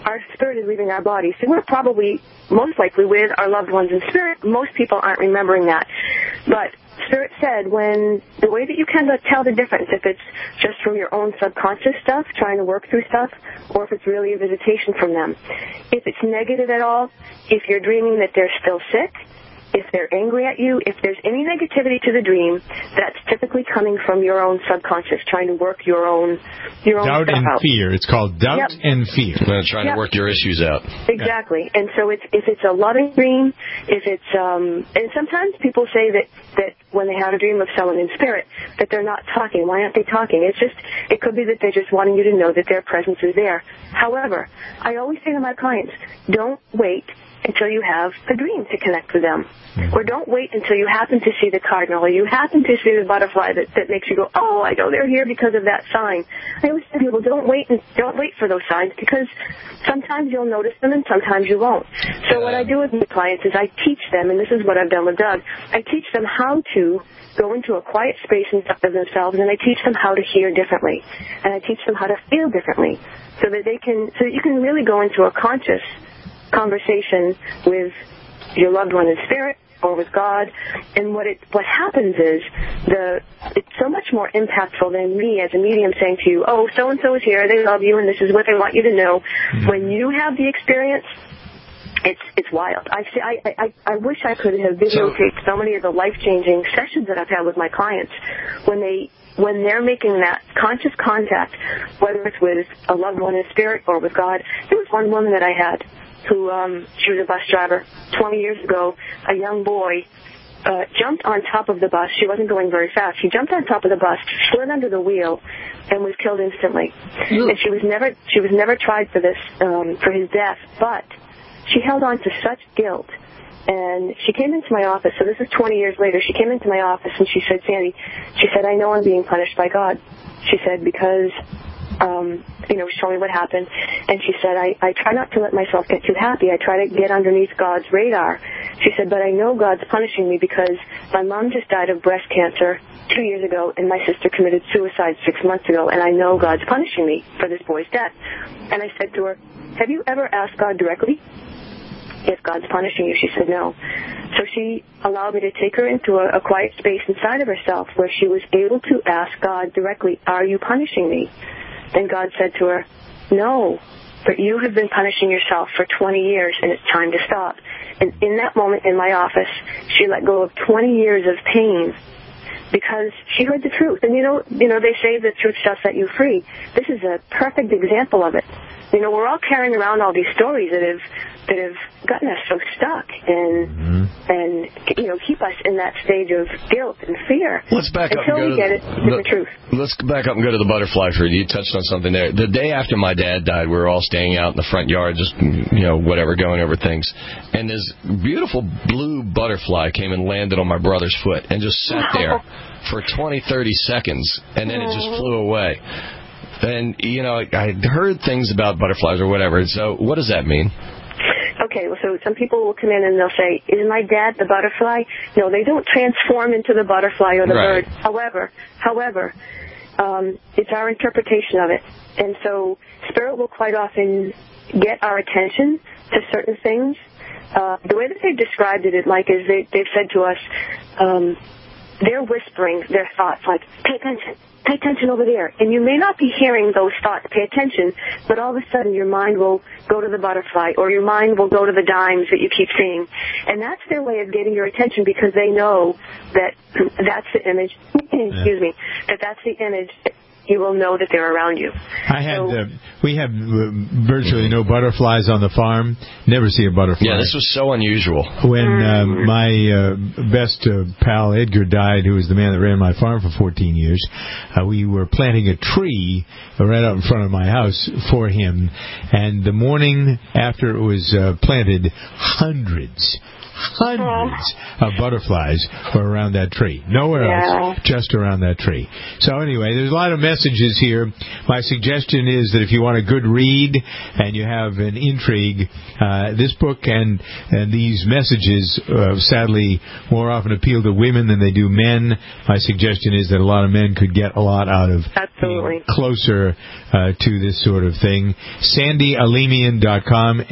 our body. So we're probably most likely with our loved ones in spirit. Most people aren't remembering that. But Spirit said the way that you can tell the difference, if it's just from your own subconscious stuff, trying to work through stuff, or if it's really a visitation from them. If it's negative at all, if you're dreaming that they're still sick, if they're angry at you, if there's any negativity to the dream, that's typically coming from your own subconscious, trying to work your own doubt stuff and out. fear. It's called doubt and fear. Trying to work your issues out. Exactly. And so if it's a loving dream, if it's and sometimes people say that when they have a dream of someone in spirit that they're not talking. Why aren't they talking? It could be that they're just wanting you to know that their presence is there. However, I always say to my clients, don't wait until you have a dream to connect with them. Or don't wait until you happen to see the cardinal, or you happen to see the butterfly that makes you go, "Oh, I know they're here because of that sign." I always tell people, don't wait for those signs, because sometimes you'll notice them and sometimes you won't. So what I do with my clients is I teach them, and this is what I've done with Doug, I teach them how to go into a quiet space inside of themselves, and I teach them how to hear differently, and I teach them how to feel differently, so that you can really go into a conscious conversation with your loved one in spirit or with God. And what happens is it's so much more impactful than me as a medium saying to you, "Oh, so and so is here, they love you, and this is what they want you to know." When you have the experience, it's wild. I wish I could have videotaped so many of the life-changing sessions that I've had with my clients when they're making that conscious contact, whether it's with a loved one in spirit or with God. There was one woman that I had who, she was a bus driver 20 years ago. A young boy jumped on top of the bus. She wasn't going very fast. He jumped on top of the bus, slid under the wheel, and was killed instantly. And she was never tried for this, for his death, but she held on to such guilt. And she came into my office, so this is 20 years later. She came into my office and she said, "Sandy," she said, "I know I'm being punished by God." She said, "Because, she told me what happened." And she said, I try not to let myself get too happy. I try to get underneath God's radar. She said, "But I know God's punishing me because my mom just died of breast cancer 2 years ago, and my sister committed suicide 6 months ago, and I know God's punishing me for this boy's death." And I said to her, "Have you ever asked God directly if God's punishing you?" She said no. So she allowed me to take her into a quiet space inside of herself where she was able to ask God directly, "Are you punishing me?" And God said to her, "No, but you have been punishing yourself for 20 years, and it's time to stop." And in that moment in my office, she let go of 20 years of pain because she heard the truth. And they say the truth shall set you free. This is a perfect example of it. We're all carrying around all these stories that have gotten us so stuck and keep us in that stage of guilt and fear. Let's back up until and go we get it to the truth. Let's back up and go to the butterfly fruit. You touched on something there. The day after my dad died, we were all staying out in the front yard, just whatever, going over things. And this beautiful blue butterfly came and landed on my brother's foot and just sat there for 20, 30 seconds, and then it just flew away. And, I heard things about butterflies or whatever. So what does that mean? Okay, well, so some people will come in and they'll say, "Is my dad the butterfly?" No, they don't transform into the butterfly or the bird. However, it's our interpretation of it. And so Spirit will quite often get our attention to certain things. The way that they've described it is they've said to us, they're whispering their thoughts like, pay attention over there. And you may not be hearing those thoughts, pay attention, but all of a sudden your mind will go to the butterfly, or your mind will go to the dimes that you keep seeing. And that's their way of getting your attention, because they know that that's the image, excuse me, that's the image. You will know that they're around you. We have virtually no butterflies on the farm. Never see a butterfly. Yeah, this was so unusual. When my best pal Edgar died, who was the man that ran my farm for 14 years, we were planting a tree right out in front of my house for him. And the morning after it was planted, hundreds of butterflies were around that tree. Nowhere else, just around that tree. So anyway, there's a lot of messages here. My suggestion is that if you want a good read and you have an intrigue, this book and these messages sadly more often appeal to women than they do men. My suggestion is that a lot of men could get a lot out of being closer to this sort of thing. SandyAlemian.com,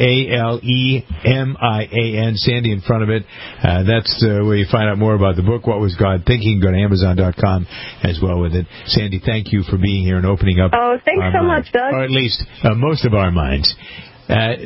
ALEMIAN, Sandy in front of it. That's where you find out more about the book, What Was God Thinking. Go to Amazon.com as well with it. Sandy, thank you for being here and opening up. Oh, thanks so much, Doug. Or at least most of our minds. There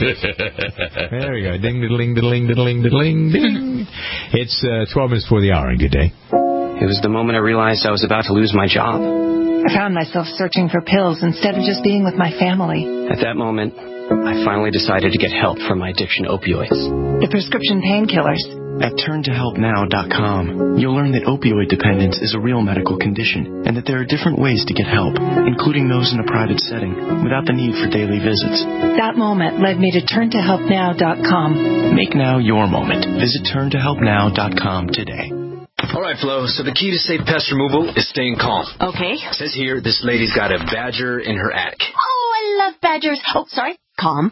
we go. Ding, diddling, diddling, diddling, diddling, ding. It's 12 minutes before the hour, and good day. It was the moment I realized I was about to lose my job. I found myself searching for pills instead of just being with my family. At that moment, I finally decided to get help from my addiction to opioids. The prescription painkillers. At turntohelpnow.com, you'll learn that opioid dependence is a real medical condition and that there are different ways to get help, including those in a private setting, without the need for daily visits. That moment led me to turntohelpnow.com. Make now your moment. Visit turntohelpnow.com today. All right, Flo, so the key to safe pest removal is staying calm. Okay. It says here this lady's got a badger in her attic. Oh, I love badgers. Oh, sorry. Calm.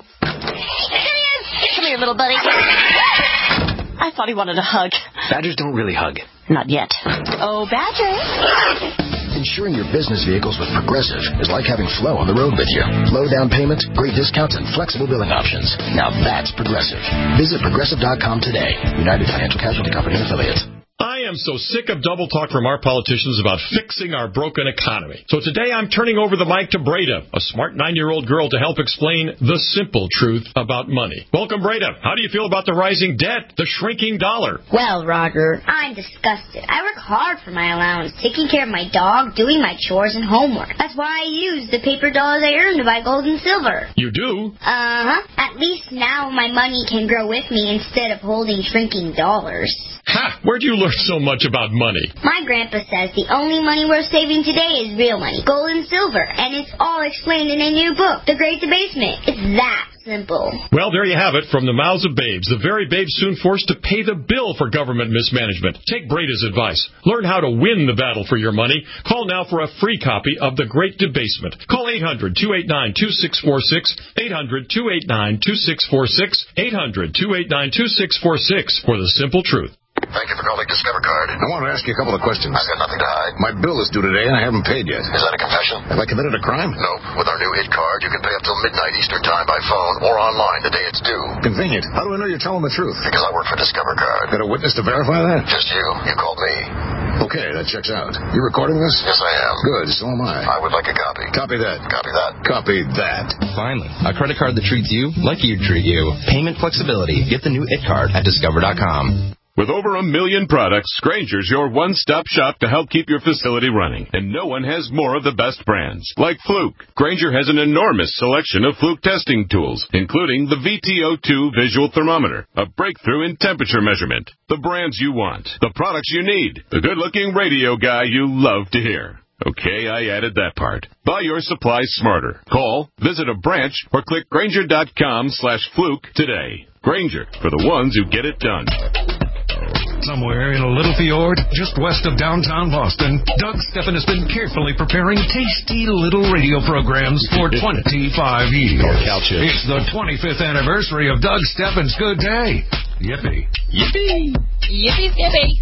Come here, little buddy. I thought he wanted a hug. Badgers don't really hug. Not yet. Oh, Badger. Insuring your business vehicles with Progressive is like having Flo on the road with you. Low down payments, great discounts, and flexible billing options. Now that's Progressive. Visit Progressive.com today. United Financial Casualty Company and Affiliates. I am so sick of double talk from our politicians about fixing our broken economy. So today I'm turning over the mic to Breda, a smart 9-year-old girl, to help explain the simple truth about money. Welcome, Breda. How do you feel about the rising debt, the shrinking dollar? Well, Roger, I'm disgusted. I work hard for my allowance, taking care of my dog, doing my chores and homework. That's why I use the paper dollars I earn to buy gold and silver. You do? Uh-huh. At least now my money can grow with me instead of holding shrinking dollars. Ha! Where'd you learn so much about money? My grandpa says the only money worth saving today is real money, gold and silver, and it's all explained in a new book, The Great Debasement. It's that simple. Well, there you have it, from the mouths of babes. The very babes soon forced to pay the bill for government mismanagement. Take Breda's advice. Learn how to win the battle for your money. Call now for a free copy of The Great Debasement. Call 800-289-2646, 800-289-2646, 800-289-2646 for the simple truth. Thank you for calling Discover Card. I want to ask you a couple of questions. I've got nothing to hide. My bill is due today, and I haven't paid yet. Is that a confession? Have I committed a crime? No. With our new Hit Card, you can pay up till midnight Eastern Time by phone or online the day it's due. Convenient. How do I know you're telling the truth? Because I work for Discover Card. Got a witness to verify that? Just you. You called me. Okay, that checks out. You recording this? Yes, I am. Good, so am I. I would like a copy. Copy that. Copy that. Copy that. Finally, a credit card that treats you like you'd treat you. Payment flexibility. Get the new It Card at Discover.com. With over 1 million products, Grainger's your one-stop shop to help keep your facility running. And no one has more of the best brands, like Fluke. Grainger has an enormous selection of Fluke testing tools, including the VTO2 visual thermometer, a breakthrough in temperature measurement. The brands you want, the products you need, the good-looking radio guy you love to hear. Okay, I added that part. Buy your supplies smarter. Call, visit a branch, or click Grainger.com/Fluke today. Grainger, for the ones who get it done. Somewhere in a little fjord, just west of downtown Boston, Doug Steffen has been carefully preparing tasty little radio programs for 25 years. It's the 25th anniversary of Doug Steffen's Good Day. Yippee. Yippee. Yippee, yippee.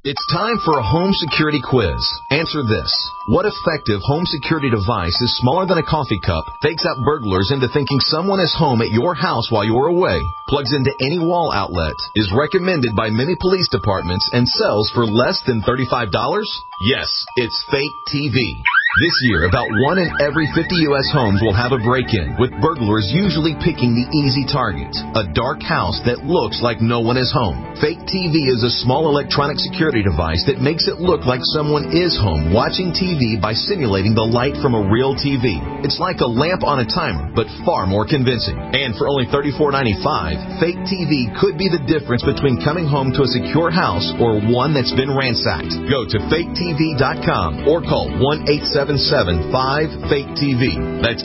It's time for a home security quiz. Answer this. What effective home security device is smaller than a coffee cup, fakes out burglars into thinking someone is home at your house while you're away, plugs into any wall outlet, is recommended by many police departments, and sells for less than $35? Yes, it's Fake TV. This year, about 1 in every 50 U.S. homes will have a break-in, with burglars usually picking the easy target, a dark house that looks like no one is home. Fake TV is a small electronic security device that makes it look like someone is home watching TV by simulating the light from a real TV. It's like a lamp on a timer, but far more convincing. And for only $34.95, Fake TV could be the difference between coming home to a secure house or one that's been ransacked. Go to faketv.com or call 1-877-5-FAKE-TV. That's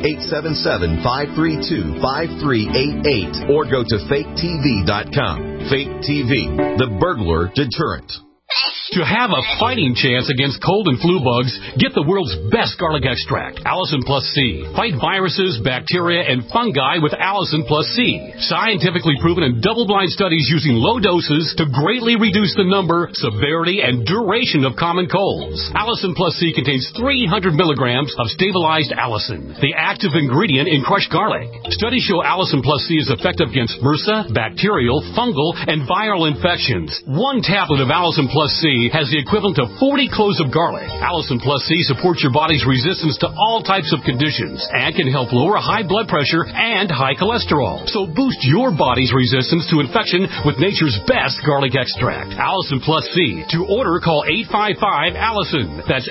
877-532-5388 or go to faketv.com. Fake TV, the burglar deterrent. To have a fighting chance against cold and flu bugs, get the world's best garlic extract, Allison Plus C. Fight viruses, bacteria, and fungi with Allison Plus C. Scientifically proven in double-blind studies using low doses to greatly reduce the number, severity, and duration of common colds. Allison Plus C contains 300 milligrams of stabilized allicin, the active ingredient in crushed garlic. Studies show Allison Plus C is effective against MRSA, bacterial, fungal, and viral infections. One tablet of Allison Plus C has the equivalent of 40 cloves of garlic. Allison Plus C supports your body's resistance to all types of conditions and can help lower high blood pressure and high cholesterol. So boost your body's resistance to infection with nature's best garlic extract, Allison Plus C. To order, call 855-ALLISON. That's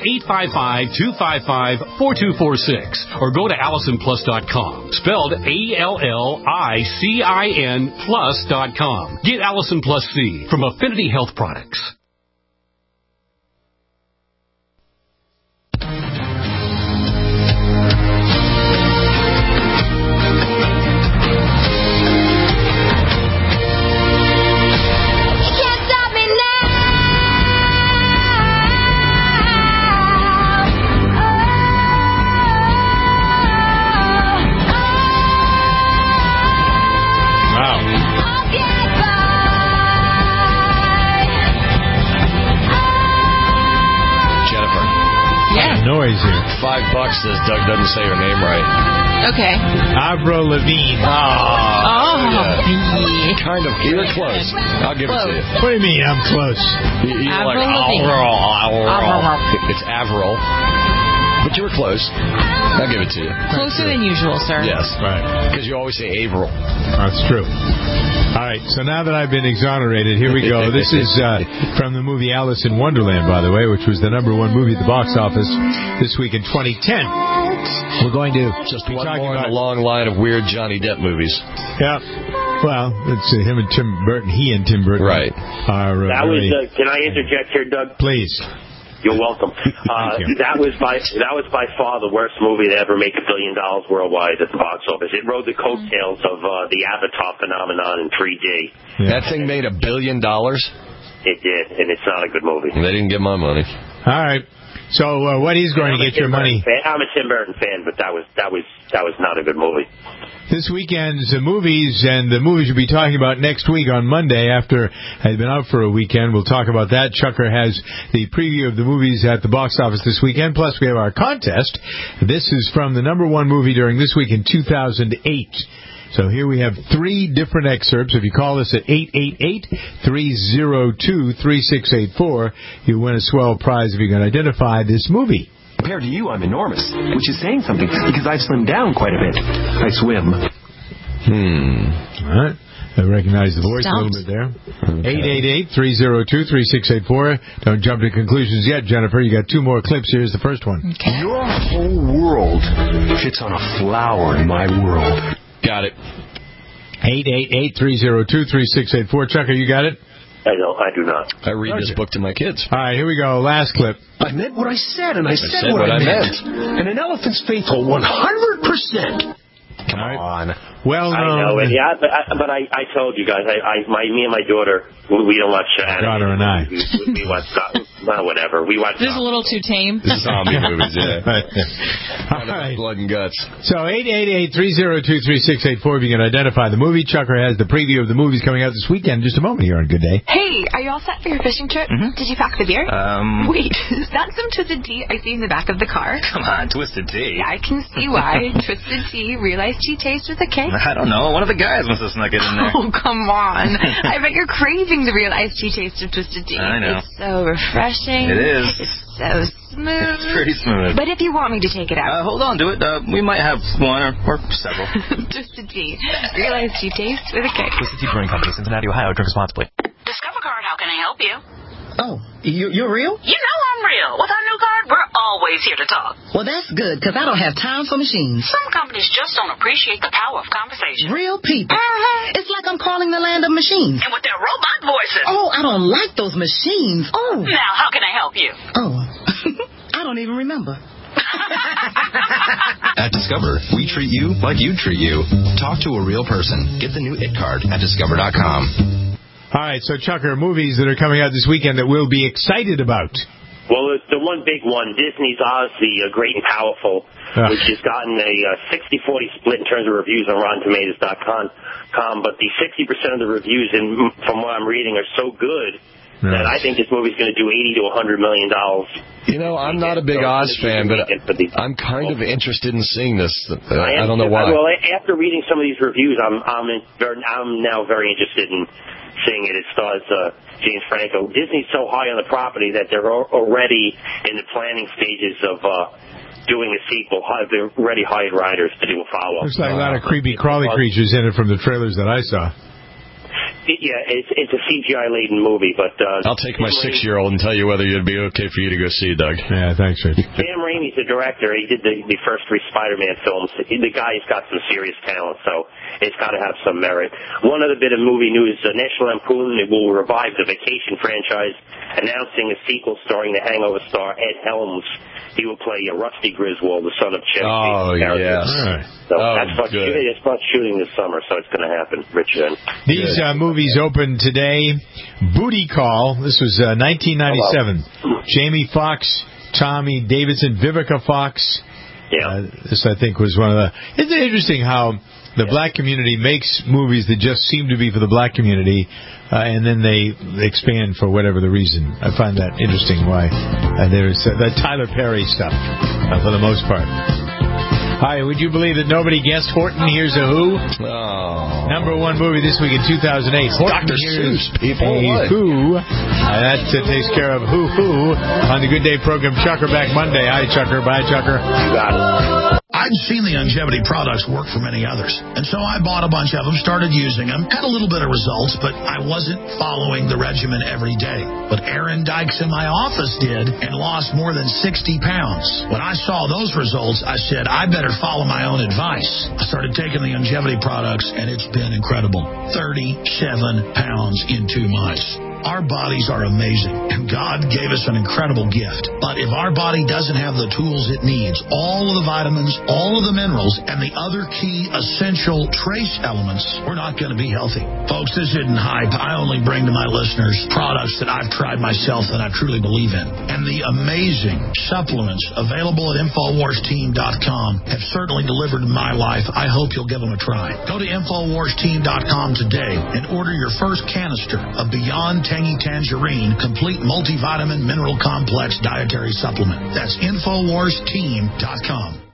855-255-4246. Or go to AllisonPlus.com. Spelled ALLICIN plus.com. Get Allison Plus C from Affinity Health Products. Noise here. $5 says Doug doesn't say her name right. Okay. Avril Lavigne. Yeah. Kind of. You're close. I'll give it to you. What do you mean I'm close? You're like Avril. It's Avril. But you were close. I'll give it to you. Closer than usual, sir. Yes. Right. Because you always say Avril. That's true. All right, so now that I've been exonerated, here we go. This is from the movie Alice in Wonderland, by the way, which was the #1 movie at the box office this week in 2010. We're going to just be one more in a long line of weird Johnny Depp movies. Yeah. Well, it's him and Tim Burton. He and Tim Burton. Right. Are, can I interject here, Doug? Please. You're welcome. That was by far the worst movie to ever make $1 billion worldwide at the box office. It rode the coattails of the Avatar phenomenon in 3D. Yeah. That thing made $1 billion? It did, and it's not a good movie. They didn't get my money. All right. So what is going to get your money? I'm a Tim Burton fan, but that was not a good movie. This weekend's movies, and the movies we'll be talking about next week on Monday after I've been out for a weekend. We'll talk about that. Chucker has the preview of the movies at the box office this weekend, plus we have our contest. This is from the #1 movie during this week in 2008. So here we have 3 different excerpts. If you call us at 888-302-3684, you win a swell prize if you can identify this movie. Compared to you, I'm enormous, which is saying something because I've slimmed down quite a bit. I swim. All right. I recognize the voice a little bit there. 888-302-3684. Don't jump to conclusions yet, Jennifer. You got 2 more clips. Here's the first one. Okay. Your whole world fits on a flower in my world. Got it. 888-302-3684. Chucker, you got it? I do not. I read this book to my kids. All right, here we go. Last clip. I meant what I said, and I said what I meant. And an elephant's faithful 100%. Come on. well known. I know, and but I told you guys, me and my daughter, we don't watch anime. Daughter and I. We watch, well, whatever. We watch. This is a little too tame. Zombie movies, yeah. All right. Blood and guts. So 888-302-3684 if you can identify the movie. Chucker has the preview of the movies coming out this weekend. Just a moment here on Good Day. Hey, are you all set for your fishing trip? Mm-hmm. Did you pack the beer? Wait, is that some Twisted Tea I see in the back of the car? Come on, Twisted Tea. Yeah, I can see why. Twisted Tea, Real Iced Tea taste with a K? I don't know. One of the guys must have snuck it in there. Oh, come on. I bet you're craving the Real Iced Tea taste of Twisted Tea. I know. It's so refreshing. It is. It's so smooth. It's pretty smooth. But if you want me to take it out. Hold on to it. We might have one or several. Twisted Tea. Real Iced Tea taste with a K. Twisted Tea Brewing Company, Cincinnati, Ohio. Drink responsibly. Discover Card, how can I help you? Oh, you're real? You know I'm real. With our new card, we're always here to talk. Well, that's good, because I don't have time for machines. Some companies just don't appreciate the power of conversation. Real people. It's like I'm calling the land of machines. And with their robot voices. Oh, I don't like those machines. Oh. Now, how can I help you? Oh, I don't even remember. At Discover, we treat you like you'd treat you. Talk to a real person. Get the new IT card at Discover.com. All right, so Chucker, movies that are coming out this weekend that we'll be excited about. Well, the one big one, Disney's Oz, the Great and Powerful, which has gotten a 60-40 split in terms of reviews on RottenTomatoes.com. But the 60% of the reviews, from what I'm reading, are so good that I think this movie's going to do $80 to $100 million. You know, I'm not a big Oz fan, but I'm kind of interested in seeing this. I don't know why. Well, after reading some of these reviews, I'm now very interested in seeing it. It stars James Franco. Disney's so high on the property that they're already in the planning stages of doing a sequel. They've already hired writers to do a follow-up. Looks like a lot of creepy crawly creatures in it from the trailers that I saw. Yeah, it's a CGI-laden movie, but... I'll take my 6-year-old and tell you whether it'd be okay for you to go see, Doug. Yeah, thanks, Rich. Sam Raimi's the director. He did the first 3 Spider-Man films. The guy's got some serious talent, so it's got to have some merit. One other bit of movie news, National Lampoon will revive the Vacation franchise, announcing a sequel starring the Hangover star Ed Helms. He will play Rusty Griswold, the son of Chevy Chase's character. Yes. So it's about shooting this summer, so it's going to happen, Richard. These movies opened today. Booty Call. This was 1997. Jamie Foxx, Tommy Davidson, Vivica Fox. Yeah. This, I think, was one of the... Isn't it interesting how the black community makes movies that just seem to be for the black community, and then they expand for whatever the reason. I find that interesting why there's that Tyler Perry stuff for the most part. Hi, would you believe that nobody guessed Horton Hears a Who? Oh. Number 1 movie this week in 2008. Horton Dr. Hears Seuss, people. a Who. That takes care of Who on the Good Day program. Chucker back Monday. Hi, Chucker. Bye, Chucker. You got it. I'd seen the longevity products work for many others, and so I bought a bunch of them, started using them, had a little bit of results, but I wasn't following the regimen every day. But Aaron Dykes in my office did and lost more than 60 pounds. When I saw those results, I said, I better follow my own advice. I started taking the longevity products, and it's been incredible. 37 pounds in 2 months. Our bodies are amazing, and God gave us an incredible gift. But if our body doesn't have the tools it needs, all of the vitamins, all of the minerals, and the other key essential trace elements, we're not going to be healthy. Folks, this isn't hype. I only bring to my listeners products that I've tried myself that I truly believe in. And the amazing supplements available at InfoWarsTeam.com have certainly delivered in my life. I hope you'll give them a try. Go to InfoWarsTeam.com today and order your first canister of Beyond Tangy Tangerine Complete Multivitamin Mineral Complex Dietary Supplement. That's InfoWarsTeam.com.